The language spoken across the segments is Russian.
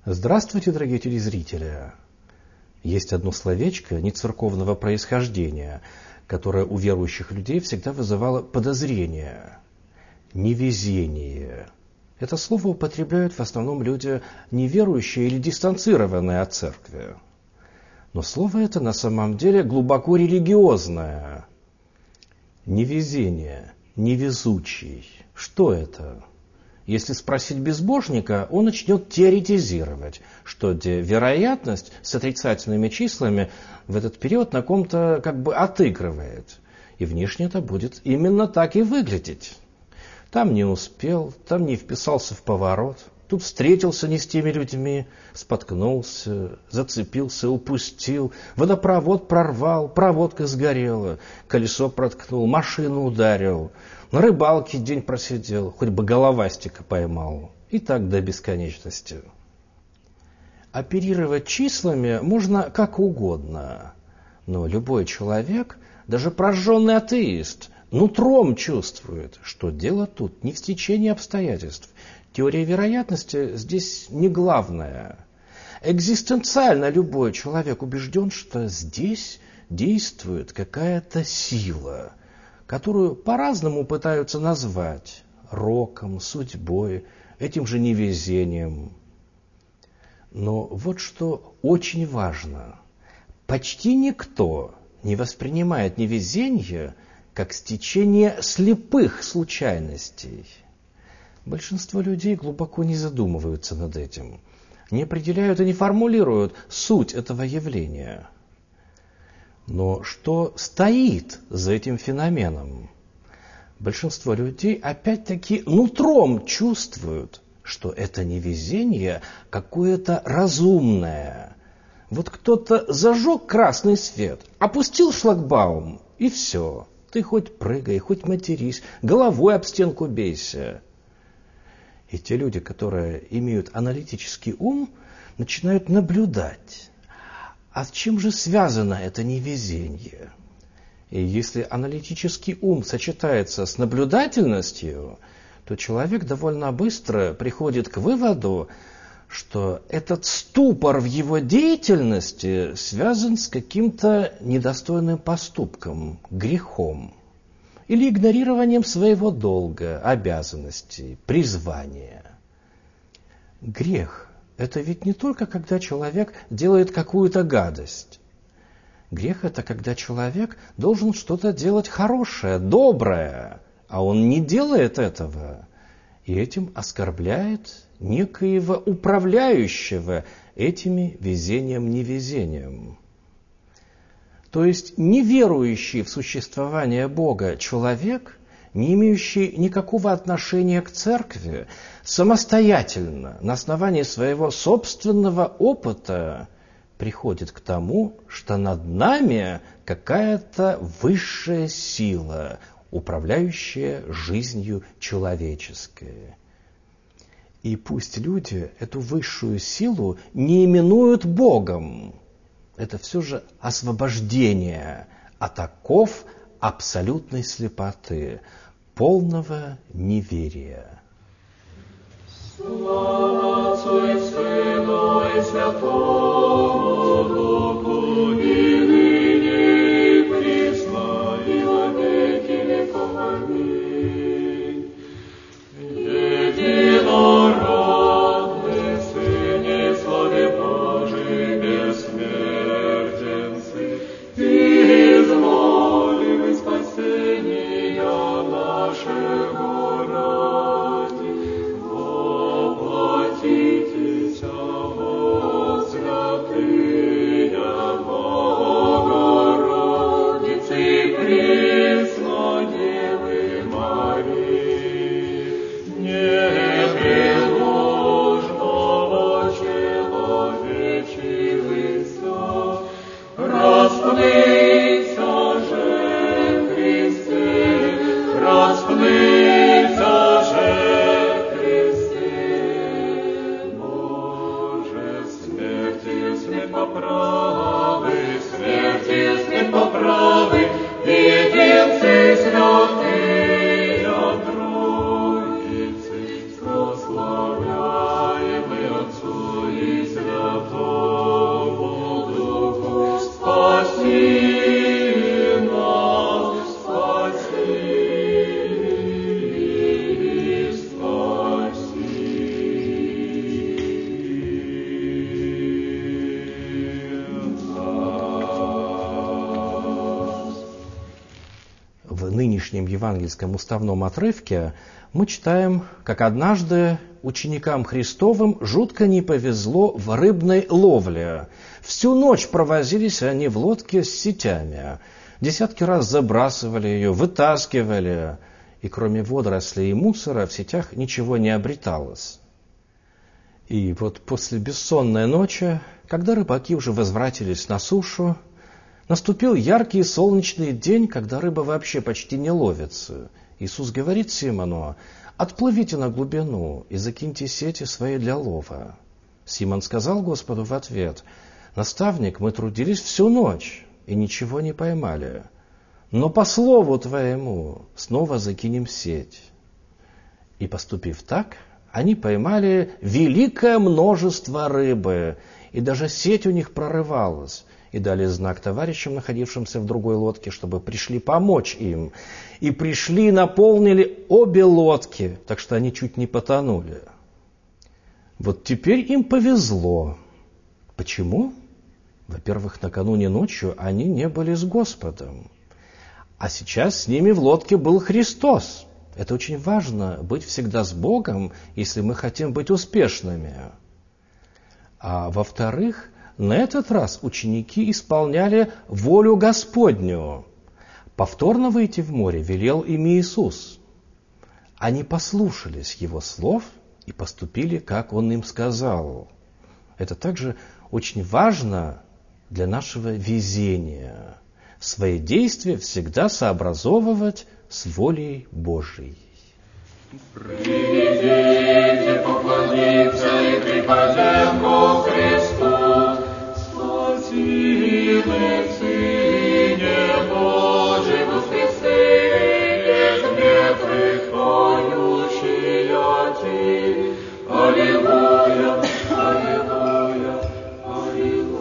Здравствуйте, дорогие телезрители! Есть одно словечко нецерковного происхождения, которое у верующих людей всегда вызывало подозрение. Невезение. Это слово употребляют в основном люди неверующие или дистанцированные от церкви. Но слово это на самом деле глубоко религиозное. Невезение, невезучий. Что это? Если спросить безбожника, он начнет теоретизировать, что вероятность с отрицательными числами в этот период на ком-то как бы отыгрывает. И внешне это будет именно так и выглядеть. Там не успел, там не вписался в поворот, тут встретился не с теми людьми, споткнулся, зацепился, упустил, водопровод прорвал, проводка сгорела, колесо проткнул, машину ударил. На рыбалке день просидел, хоть бы головастика поймал. И так до бесконечности. Оперировать числами можно как угодно. Но любой человек, даже прожженный атеист, нутром чувствует, что дело тут не в стечении обстоятельств. Теория вероятности здесь не главная. Экзистенциально любой человек убежден, что здесь действует какая-то сила, которую по-разному пытаются назвать роком, судьбой, этим же невезением. Но вот что очень важно. Почти никто не воспринимает невезение как стечение слепых случайностей. Большинство людей глубоко не задумываются над этим, не определяют и не формулируют суть этого явления. Но что стоит за этим феноменом? Большинство людей опять-таки нутром чувствуют, что это невезение какое-то разумное. Вот кто-то зажег красный свет, опустил шлагбаум, и все. Ты хоть прыгай, хоть матерись, головой об стенку бейся. И те люди, которые имеют аналитический ум, начинают наблюдать. А с чем же связано это невезение? И если аналитический ум сочетается с наблюдательностью, то человек довольно быстро приходит к выводу, что этот ступор в его деятельности связан с каким-то недостойным поступком, грехом, или игнорированием своего долга, обязанностей, призвания. Грех – это ведь не только когда человек делает какую-то гадость. Грех – это когда человек должен что-то делать хорошее, доброе, а он не делает этого, и этим оскорбляет некоего управляющего этими везением-невезением. То есть неверующий в существование Бога человек, не имеющий никакого отношения к церкви, самостоятельно, на основании своего собственного опыта, приходит к тому, что над нами какая-то высшая сила, управляющая жизнью человеческой. И пусть люди эту высшую силу не именуют Богом, это все же освобождение от оков абсолютной слепоты, полного неверия. Слава Отцу и Сыну и Святому Духу, и ныне, и присно, и во веки веков. Аминь. Единородный Сыне, славе Божией, бессмертенцы, Ты изволил спасения нашего ради, воплотитесь во святые Богородицы, пресно Девы Марии, непреложного человечивца, расплыться же Христе, расплыться же Христе. Боже, смертью смерть поправы, смертью смерть поправы, единцы святые Троицы, прославляемый Отцу и сегодняшнем евангельском уставном отрывке мы читаем, как однажды ученикам Христовым жутко не повезло в рыбной ловле. Всю ночь провозились они в лодке с сетями. Десятки раз забрасывали ее, вытаскивали, и кроме водорослей и мусора в сетях ничего не обреталось. И вот после бессонной ночи, когда рыбаки уже возвратились на сушу, наступил яркий солнечный день, когда рыба вообще почти не ловится. Иисус говорит Симону: «Отплывите на глубину и закиньте сети свои для лова». Симон сказал Господу в ответ: «Наставник, мы трудились всю ночь и ничего не поймали, но по слову Твоему снова закинем сеть». И поступив так, они поймали великое множество рыбы, и даже сеть у них прорывалась, и дали знак товарищам, находившимся в другой лодке, чтобы пришли помочь им. И пришли и наполнили обе лодки, так что они чуть не потонули. Вот теперь им повезло. Почему? Во-первых, накануне ночью они не были с Господом, а сейчас с ними в лодке был Христос. Это очень важно, быть всегда с Богом, если мы хотим быть успешными. А во-вторых, на этот раз ученики исполняли волю Господню. Повторно выйти в море велел им Иисус. Они послушались Его слов и поступили, как Он им сказал. Это также очень важно для нашего везения. Свои действия всегда сообразовывать с волей Божией. Придите поклониться и припадем ко Христу, спасибо Сыне Божий воскресенье, безмерных поющие Ти. Аллилуйя, аллилуйя, аллилуйя.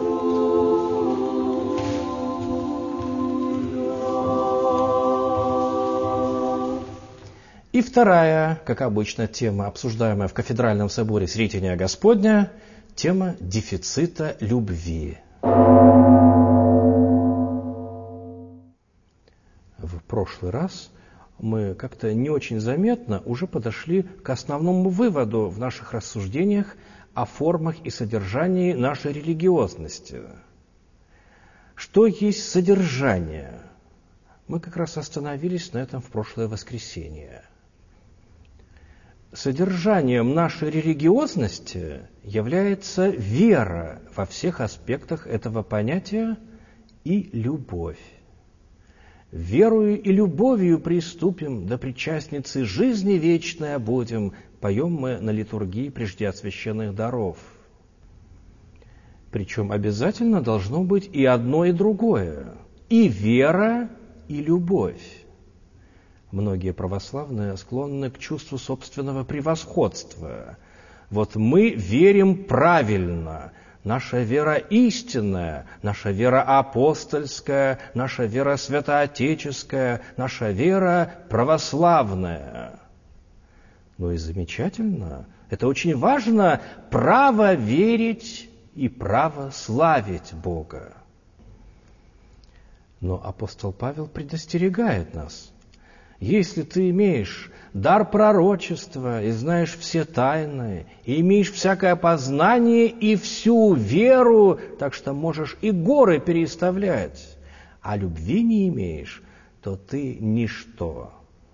И вторая, как обычно, тема, обсуждаемая в кафедральном соборе Сретения Господня, тема дефицита любви. В прошлый раз мы как-то не очень заметно уже подошли к основному выводу в наших рассуждениях о формах и содержании нашей религиозности. Что есть содержание? Мы как раз остановились на этом в прошлое воскресенье. Содержанием нашей религиозности является вера во всех аспектах этого понятия и любовь. «Верою и любовью приступим, да причастницы жизни вечной будем», поем мы на литургии прежде священных даров. Причем обязательно должно быть и одно, и другое. И вера, и любовь. Многие православные склонны к чувству собственного превосходства. Вот мы верим правильно. Наша вера истинная, наша вера апостольская, наша вера святоотеческая, наша вера православная. Ну и замечательно. Это очень важно, право верить и право славить Бога. Но апостол Павел предостерегает нас. Если ты имеешь дар пророчества и знаешь все тайны, и имеешь всякое познание и всю веру, так что можешь и горы переставлять, а любви не имеешь, то ты ничто.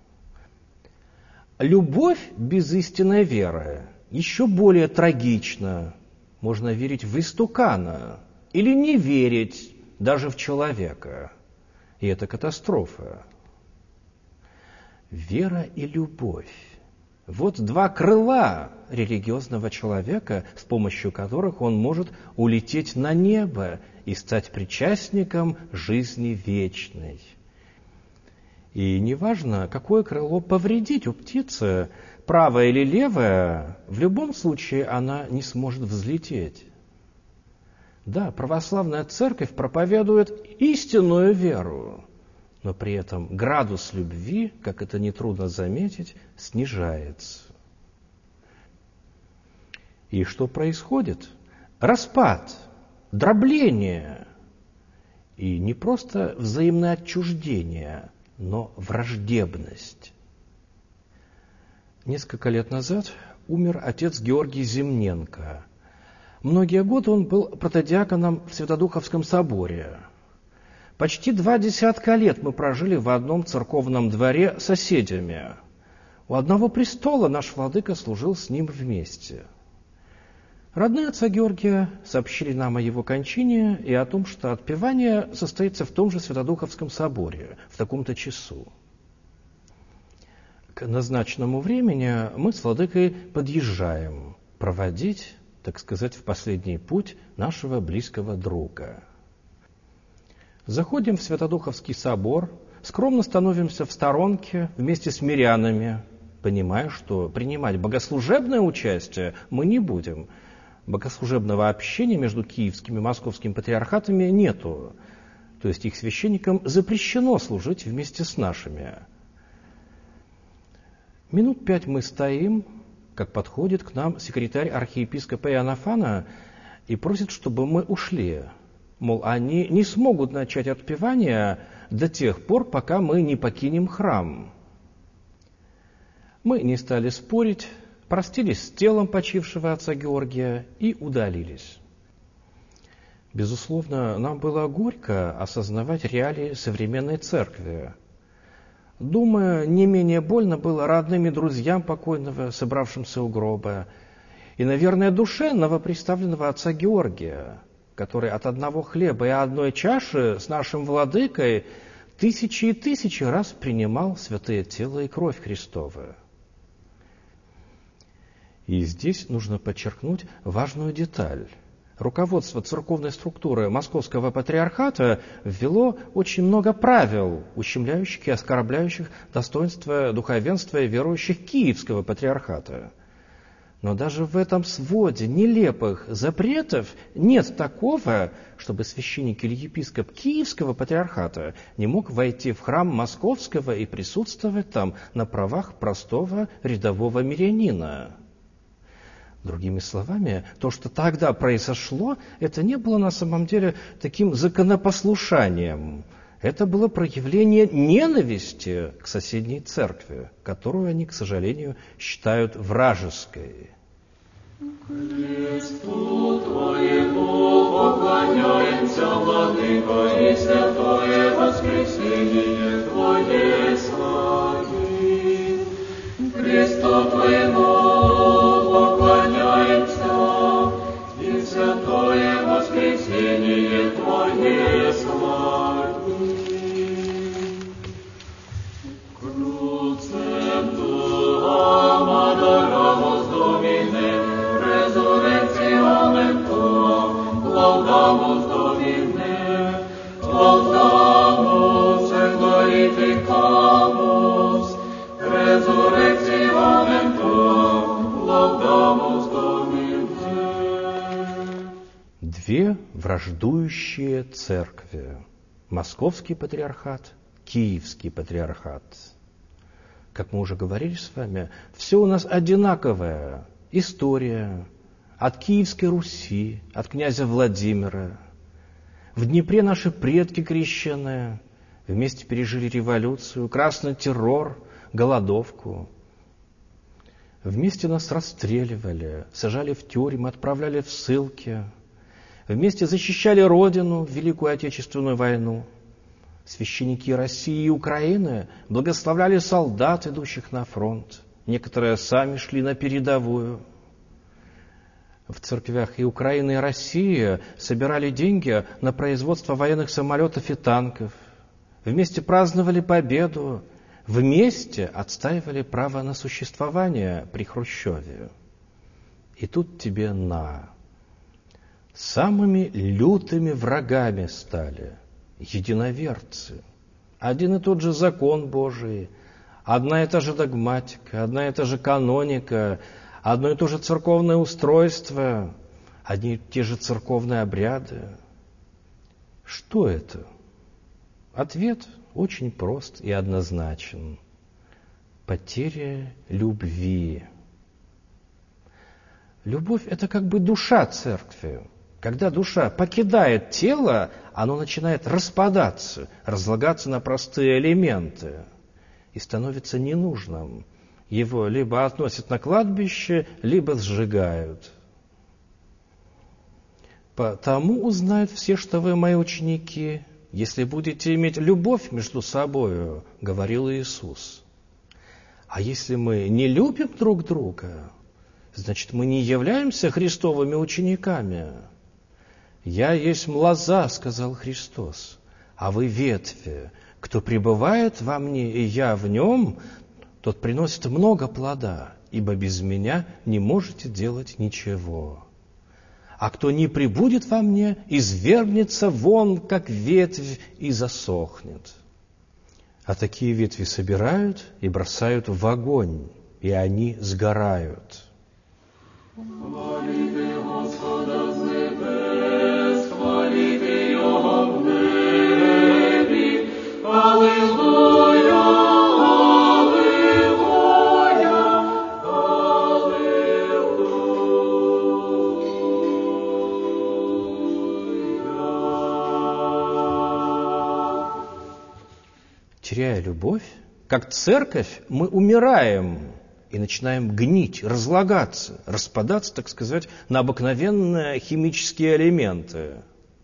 Любовь без истинной веры еще более трагична. Можно верить в истукана или не верить даже в человека. И это катастрофа. Вера и любовь. Вот два крыла религиозного человека, с помощью которых он может улететь на небо и стать причастником жизни вечной. И неважно, какое крыло повредить у птицы, правое или левое, в любом случае она не сможет взлететь. Да, православная церковь проповедует истинную веру, но при этом градус любви, как это нетрудно заметить, снижается. И что происходит? Распад, дробление. И не просто взаимное отчуждение, но враждебность. Несколько лет назад умер отец Георгий Зимненко. Многие годы он был протодиаконом в Святодуховском соборе. Почти 20 лет мы прожили в одном церковном дворе соседями. У одного престола наш владыка служил с ним вместе. Родные отца Георгия сообщили нам о его кончине и о том, что отпевание состоится в том же Святодуховском соборе в таком-то часу. К назначенному времени мы с владыкой подъезжаем проводить, так сказать, в последний путь нашего близкого друга. Заходим в Святодуховский собор, скромно становимся в сторонке вместе с мирянами, понимая, что принимать богослужебное участие мы не будем. Богослужебного общения между киевским и московским патриархатами нету. То есть их священникам запрещено служить вместе с нашими. Минут 5 мы стоим, как подходит к нам секретарь архиепископа Иоаннафана и просит, чтобы мы ушли. Мол, они не смогут начать отпевание до тех пор, пока мы не покинем храм. Мы не стали спорить, простились с телом почившего отца Георгия и удалились. Безусловно, нам было горько осознавать реалии современной церкви. Думаю, не менее больно было родным и друзьям покойного, собравшимся у гроба, и, наверное, душе новоприставленного отца Георгия, который от одного хлеба и одной чаши с нашим владыкой тысячи и тысячи раз принимал святое тело и кровь Христову. И здесь нужно подчеркнуть важную деталь. Руководство церковной структуры Московского патриархата ввело очень много правил, ущемляющих и оскорбляющих достоинство духовенства и верующих Киевского патриархата. Но даже в этом своде нелепых запретов нет такого, чтобы священник или епископ Киевского патриархата не мог войти в храм Московского и присутствовать там на правах простого рядового мирянина. Другими словами, то, что тогда произошло, это не было на самом деле таким законопослушанием. Это было проявление ненависти к соседней церкви, которую они, к сожалению, считают вражеской. Кресту Твоему поклоняемся, Владыка, и святое воскресение Твое слави. Кресту Твоему поклоняемся, и святое воскресение Твое слави. Круцем Туам adoramus Domine, resurrectionem Tuam, laudamus Domine, laudamus et glorificamus, resurrectionem Tuam, laudamus Domine. Две враждующие церкви. Московский патриархат, Киевский патриархат. Как мы уже говорили с вами, все у нас одинаковое. История от Киевской Руси, от князя Владимира. В Днепре наши предки крещенные вместе пережили революцию, красный террор, голодовку. Вместе нас расстреливали, сажали в тюрьмы, отправляли в ссылки. Вместе защищали Родину в Великую Отечественную войну. Священники России и Украины благословляли солдат, идущих на фронт. Некоторые сами шли на передовую. В церквях и Украины, и России собирали деньги на производство военных самолетов и танков. Вместе праздновали победу. Вместе отстаивали право на существование при Хрущеве. И тут тебе на. Самыми лютыми врагами стали единоверцы. Один и тот же закон Божий, одна и та же догматика, одна и та же каноника, одно и то же церковное устройство, одни и те же церковные обряды. Что это? Ответ очень прост и однозначен. Потеря любви. Любовь – это как бы душа церкви, Когда душа покидает тело, оно начинает распадаться, разлагаться на простые элементы и становится ненужным. Его либо относят на кладбище, либо сжигают. «Потому узнают все, что вы мои ученики, если будете иметь любовь между собою», — говорил Иисус. А если мы не любим друг друга, значит, мы не являемся Христовыми учениками. «Я есть лоза», — сказал Христос, — «а вы ветви. Кто пребывает во мне, и я в нем, тот приносит много плода, ибо без меня не можете делать ничего. А кто не пребудет во мне, извергнется вон, как ветвь, и засохнет. А такие ветви собирают и бросают в огонь, и они сгорают». Хвалите Господа з небес, хвалите Його в небі. Алілуя, алілуя, алілуя. Теряя любовь, как церковь, мы умираем и начинаем гнить, разлагаться, распадаться, так сказать, на обыкновенные химические элементы.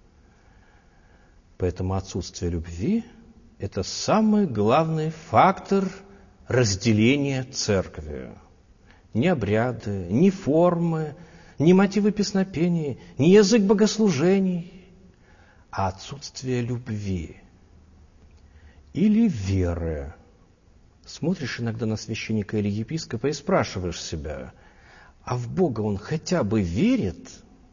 Поэтому отсутствие любви – это самый главный фактор разделения церкви. Ни обряды, ни формы, ни мотивы песнопений, ни язык богослужений, а отсутствие любви или веры. Смотришь иногда на священника или епископа и спрашиваешь себя, а в Бога он хотя бы верит?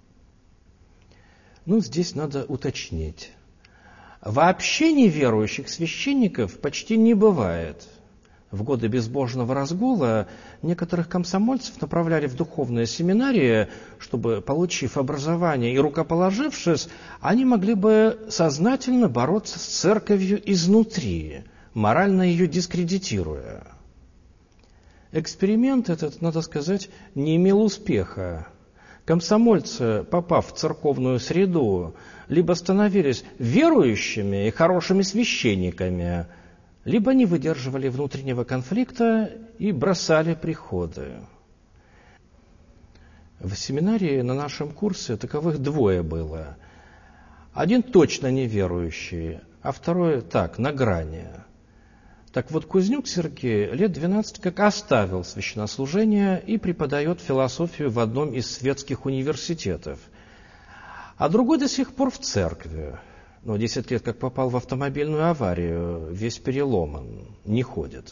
Здесь надо уточнить. Вообще неверующих священников почти не бывает. В годы безбожного разгула некоторых комсомольцев направляли в духовные семинарии, чтобы, получив образование и рукоположившись, они могли бы сознательно бороться с церковью изнутри, морально ее дискредитируя. Эксперимент этот, надо сказать, не имел успеха. Комсомольцы, попав в церковную среду, либо становились верующими и хорошими священниками, либо не выдерживали внутреннего конфликта и бросали приходы. В семинарии на нашем курсе таковых двое было. Один точно неверующий, а второй так, на грани. Так вот, Кузнюк Сергей лет 12 как оставил священнослужение и преподает философию в одном из светских университетов. А другой до сих пор в церкви. 10 лет как попал в автомобильную аварию, весь переломан, не ходит.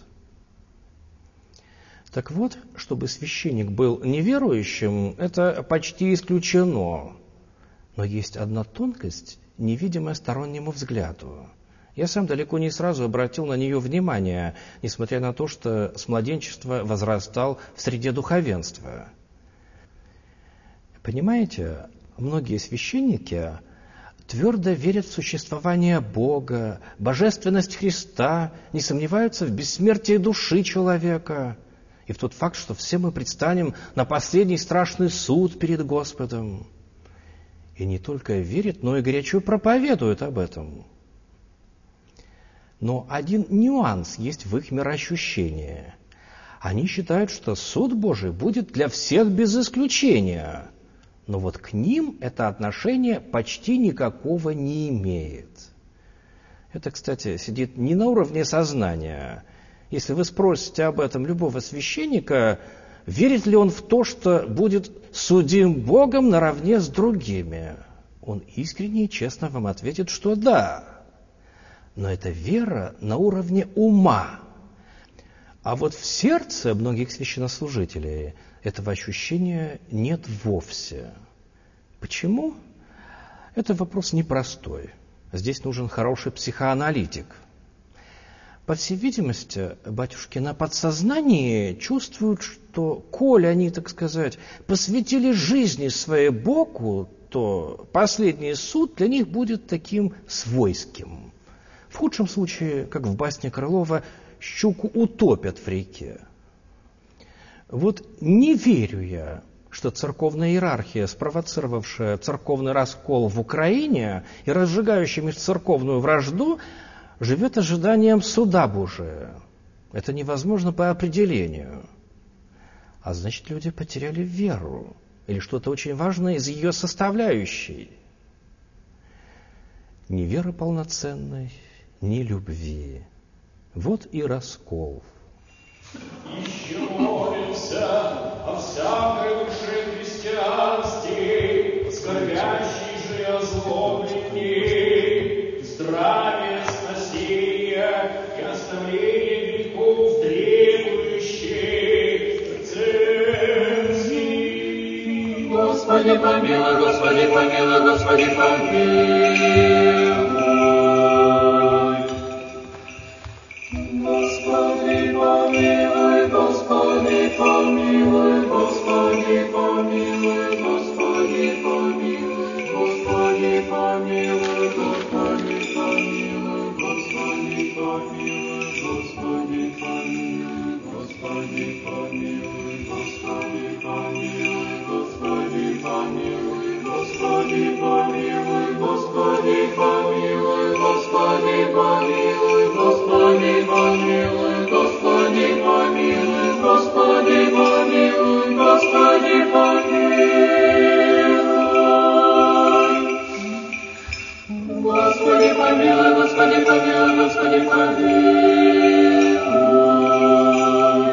Так вот, чтобы священник был неверующим, это почти исключено. Но есть одна тонкость, невидимая стороннему взгляду. Я сам далеко не сразу обратил на нее внимание, несмотря на то, что с младенчества возрастал в среде духовенства. Понимаете, многие священники твердо верят в существование Бога, божественность Христа, не сомневаются в бессмертии души человека и в тот факт, что все мы предстанем на последний страшный суд перед Господом. И не только верят, но и горячо проповедуют об этом. Но один нюанс есть в их мироощущении. Они считают, что суд Божий будет для всех без исключения. Но вот к ним это отношение почти никакого не имеет. Это, кстати, сидит не на уровне сознания. Если вы спросите об этом любого священника, верит ли он в то, что будет судим Богом наравне с другими, он искренне и честно вам ответит, что да. Но это вера на уровне ума. А вот в сердце многих священнослужителей этого ощущения нет вовсе. Почему? Это вопрос непростой. Здесь нужен хороший психоаналитик. По всей видимости, батюшки на подсознании чувствуют, что, коли они, так сказать, посвятили жизни своей Богу, то последний суд для них будет таким свойским. В худшем случае, как в басне Крылова, щуку утопят в реке. Вот не верю я, что церковная иерархия, спровоцировавшая церковный раскол в Украине и разжигающая межцерковную вражду, живет ожиданием суда Божия. Это невозможно по определению. А значит, люди потеряли веру или что-то очень важное из ее составляющей. Ни веры полноценной, ни любви. Вот и раскол. Еще молимся о всякой душе христианстве, скорбящей же озлобленней, здравие, спасение и оставление грехов требующих церкви. Господи помилуй, Господи помилуй, Господи помилуй. Господи помилуй, Господи помилуй, Господи помилуй, Господи помилуй, Господи помилуй, Господи помилуй, Господи помилуй, Господи помилуй, Господи помилуй, Господи помилуй, Господи помилуй, Господи помилуй, Господи помилуй, Господи помилуй, Господи помилуй, Господи помилуй, Господи помилуй. Господи помилуй, Господи помилуй, Господи помилуй.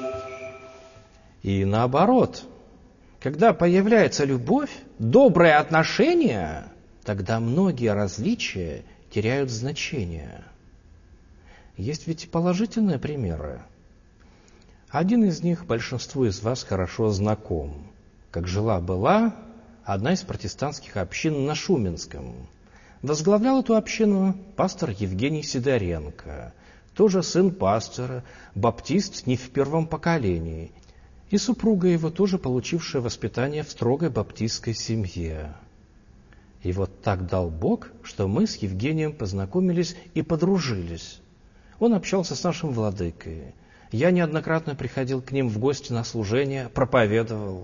И наоборот, когда появляется любовь, добрые отношения, тогда многие различия теряют значение. Есть ведь и положительные примеры. Один из них большинству из вас хорошо знаком. Как жила-была одна из протестантских общин на Шуменском. Возглавлял эту общину пастор Евгений Сидоренко, тоже сын пастора, баптист не в первом поколении, и супруга его, тоже получившая воспитание в строгой баптистской семье. И вот так дал Бог, что мы с Евгением познакомились и подружились. Он общался с нашим владыкой. Я неоднократно приходил к ним в гости на служение, проповедовал.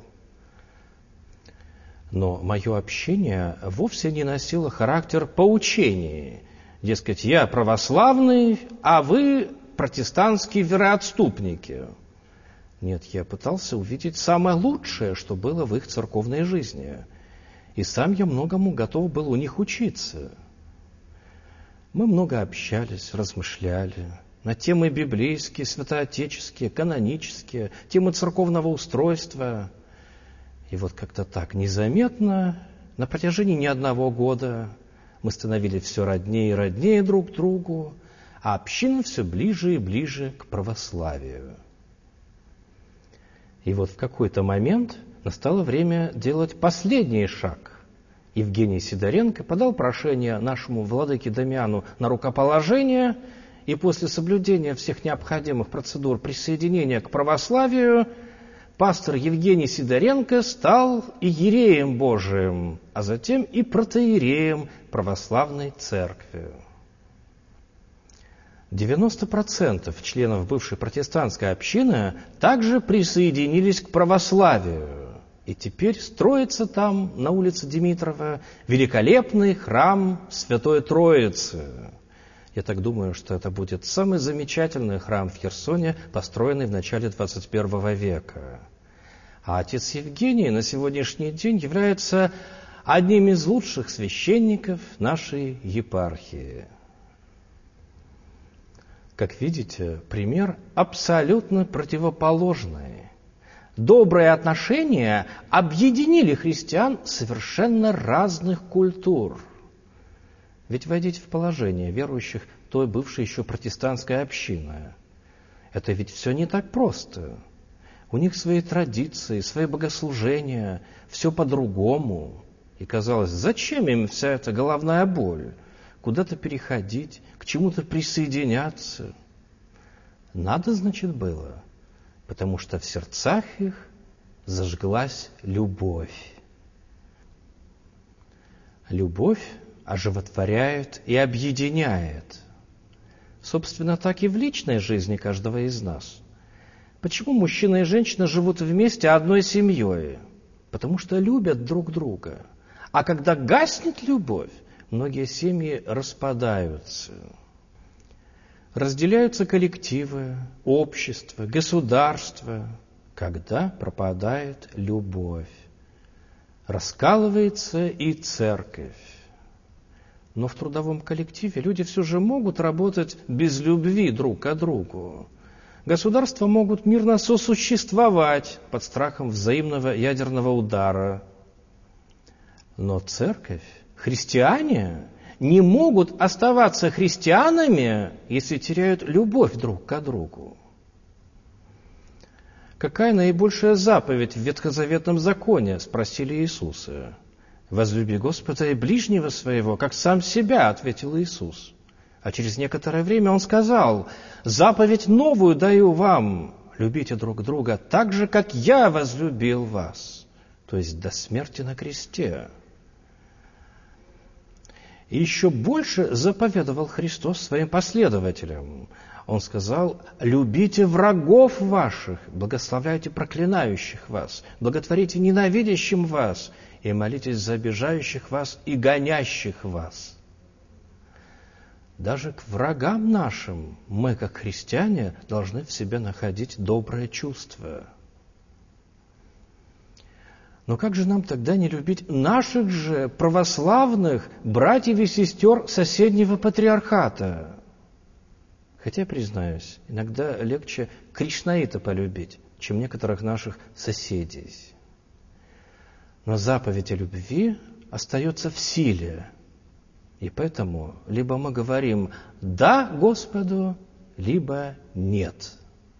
Но мое общение вовсе не носило характер поучений. Дескать, я православный, а вы протестантские вероотступники. Нет, я пытался увидеть самое лучшее, что было в их церковной жизни. И сам я многому готов был у них учиться. Мы много общались, размышляли на темы библейские, святоотеческие, канонические, темы церковного устройства. И вот как-то так незаметно, на протяжении не одного года, мы становились все роднее и роднее друг к другу, а община все ближе и ближе к православию. И вот в какой-то момент настало время делать последний шаг. Евгений Сидоренко подал прошение нашему владыке Дамиану на рукоположение, и после соблюдения всех необходимых процедур присоединения к православию пастор Евгений Сидоренко стал иереем Божиим, а затем и протоиереем православной церкви. 90% членов бывшей протестантской общины также присоединились к православию. И теперь строится там, на улице Димитрова, великолепный храм Святой Троицы. Я так думаю, что это будет самый замечательный храм в Херсоне, построенный в начале 21 века. А отец Евгений на сегодняшний день является одним из лучших священников нашей епархии. Как видите, пример абсолютно противоположный. Добрые отношения объединили христиан совершенно разных культур. Ведь войдите в положение верующих той бывшей еще протестантской общины. Это ведь все не так просто. У них свои традиции, свои богослужения, все по-другому. И казалось, зачем им вся эта головная боль? Куда-то переходить, к чему-то присоединяться. Надо, значит, было. Потому что в сердцах их зажглась любовь. Любовь оживотворяет и объединяет. Собственно, так и в личной жизни каждого из нас. Почему мужчина и женщина живут вместе одной семьей? потому что любят друг друга. А когда гаснет любовь, многие семьи распадаются. Разделяются коллективы, общества, государства, когда пропадает любовь. Раскалывается и церковь. Но в трудовом коллективе люди все же могут работать без любви друг к другу. Государства могут мирно сосуществовать под страхом взаимного ядерного удара. Но церковь, христиане не могут оставаться христианами, если теряют любовь друг к другу. «Какая наибольшая заповедь в ветхозаветном законе?» – спросили Иисуса. «Возлюби Господа и ближнего своего, как сам себя», – ответил Иисус. А через некоторое время Он сказал: «Заповедь новую даю вам, любите друг друга так же, как я возлюбил вас», то есть до смерти на кресте. И еще больше заповедовал Христос своим последователям. Он сказал: «Любите врагов ваших, благословляйте проклинающих вас, благотворите ненавидящим вас и молитесь за обижающих вас и гонящих вас». Даже к врагам нашим мы, как христиане, должны в себе находить доброе чувство. Но как же нам тогда не любить наших же православных братьев и сестер соседнего патриархата? Хотя, признаюсь, иногда легче кришнаита полюбить, чем некоторых наших соседей. Но заповедь о любви остается в силе. И поэтому либо мы говорим «да» Господу, либо «нет».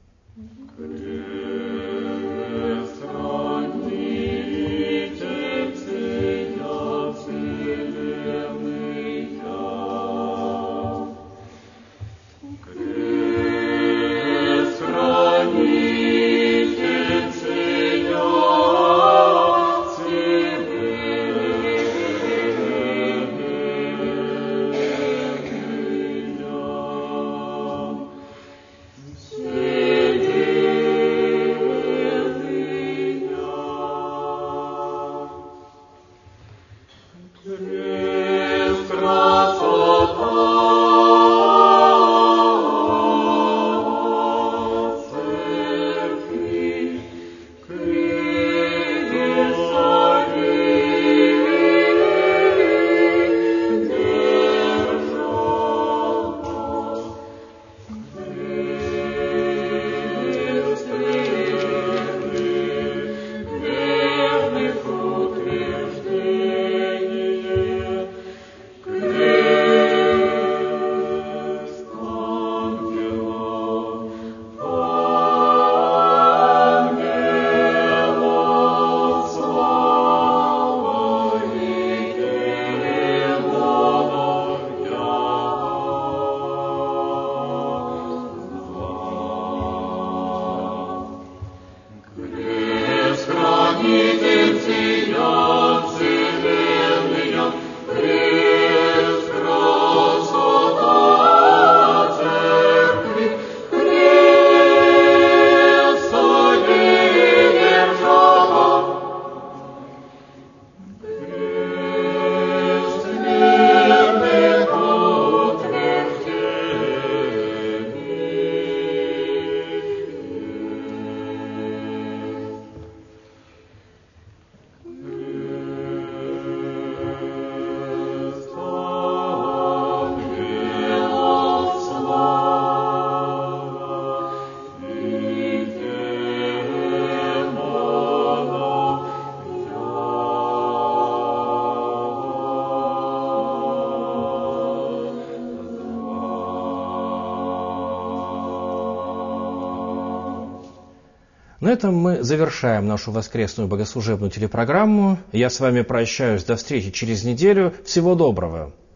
На этом мы завершаем нашу воскресную богослужебную телепрограмму. Я с вами прощаюсь до встречи через неделю. Всего доброго!